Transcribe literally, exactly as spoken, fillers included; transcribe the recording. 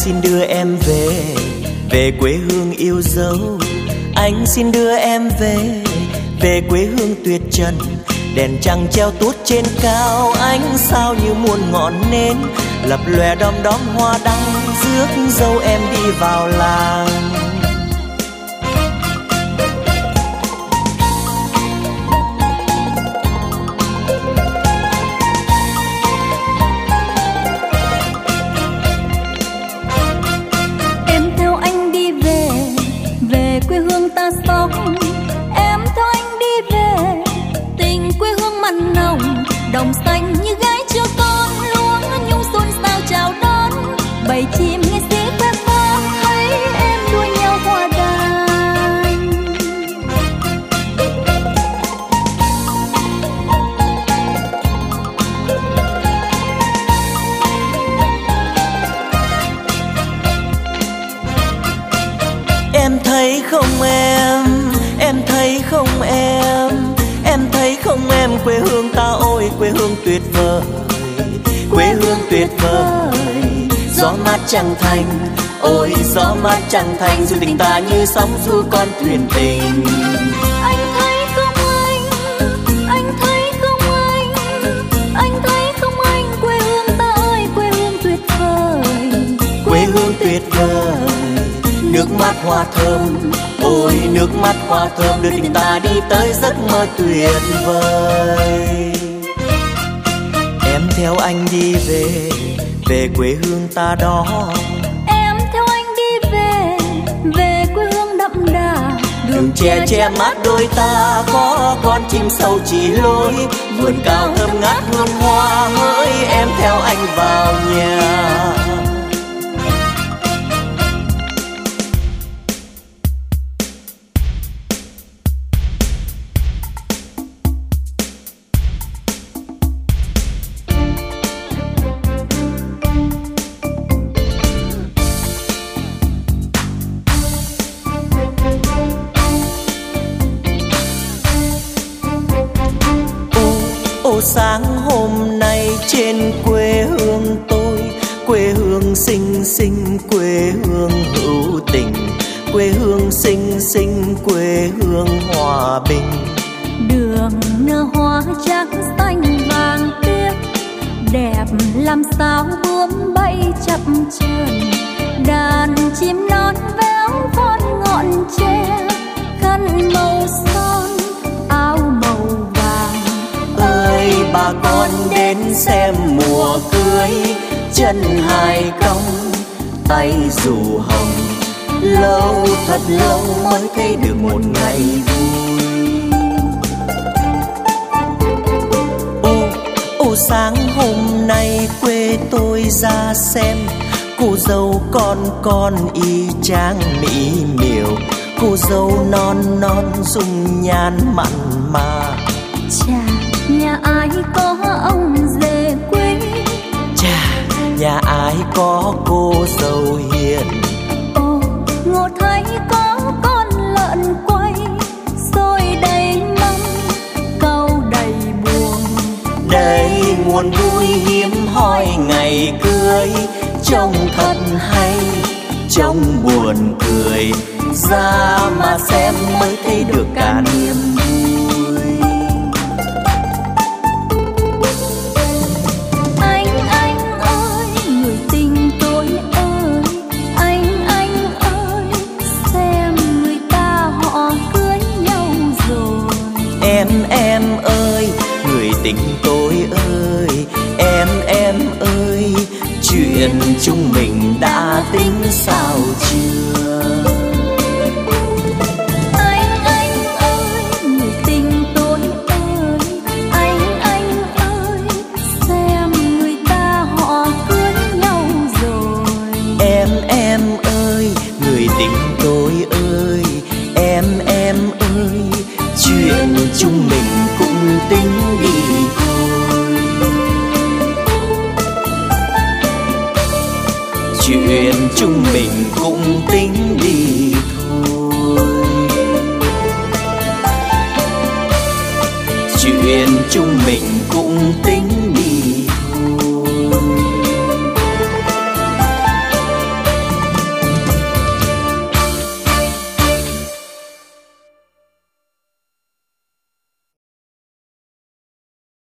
xin đưa em về, về quê hương yêu dấu. Anh xin đưa em về, về quê hương tuyệt trần. Đèn trăng treo tuốt trên cao, ánh sao như muôn ngọn nến, lập lòe đom đóm hoa đăng, rước dâu em đi vào làng. Em theo anh đi về, về quê hương ta sống. Em theo anh đi về, tình quê hương mặn nồng, đồng xanh như gái chưa con, luống nhung xôn xao chào đón. Bầy chim nghe xí quét qua, thấy em đua nhau hoa đàn. Em thấy không em, em thấy không em, em thấy không em, quê hương ta ôi quê hương tuyệt vời, quê hương tuyệt vời. Gió mát trăng thanh, ôi gió mát trăng thanh, du tình ta như sóng du con thuyền tình. Anh thấy không anh, anh thấy không anh, anh thấy không anh, quê hương ta ơi quê hương tuyệt vời, Quê hương tuyệt vời. Nước mắt hoa thơm, ôi nước mắt hoa thơm, đưa tình ta đi tới giấc mơ tuyệt vời. Em theo anh đi về, về quê hương ta đó. Em theo anh đi về, về quê hương đậm đà. Đường che che mát đôi ta, có con chim sâu chỉ lối, vườn cao thơm ngát hương hoa, hỡi em theo anh vào nhà. Sáng hôm nay trên quê hương tôi, quê hương xinh xinh, quê hương hữu tình, quê hương xinh xinh, quê hương hòa bình. Đường nở hoa trắng xanh vàng biếc, đẹp làm sao bướm bay chập chờn. Đàn chim non véo von ngọn tre, khăn màu son áo màu vàng. Ơi bà con đến xem mùa cưới, chân hai cong tay dù hồng, lâu thật lâu mới thấy được một ngày vui. Ô ô sáng hôm nay quê tôi ra xem, cô dâu con con y chang mỹ miều, cô dâu non non dung nhan mặn mà. Chà, nhà ai có ông rể quý, chà, nhà ai có cô dâu hiền. Ồ, ngộ thấy có con lợn quay, xôi đầy mâm, câu đầy buồn. Đây nguồn vui hiếm hoi ngày cưới, trông thật hay, trông buồn cười, ra mà xem mới thấy được cả niềm vui. Em em ơi, người tình tôi ơi, em em ơi, chuyện chúng mình đã tính sao chưa? Anh anh ơi, người tình tôi ơi, anh anh ơi, xem người ta họ cưới nhau rồi. Em em ơi, người tình tôi ơi, em em ơi, chuyện chúng mình cũng tính đi thôi. Chuyện chúng mình cũng tính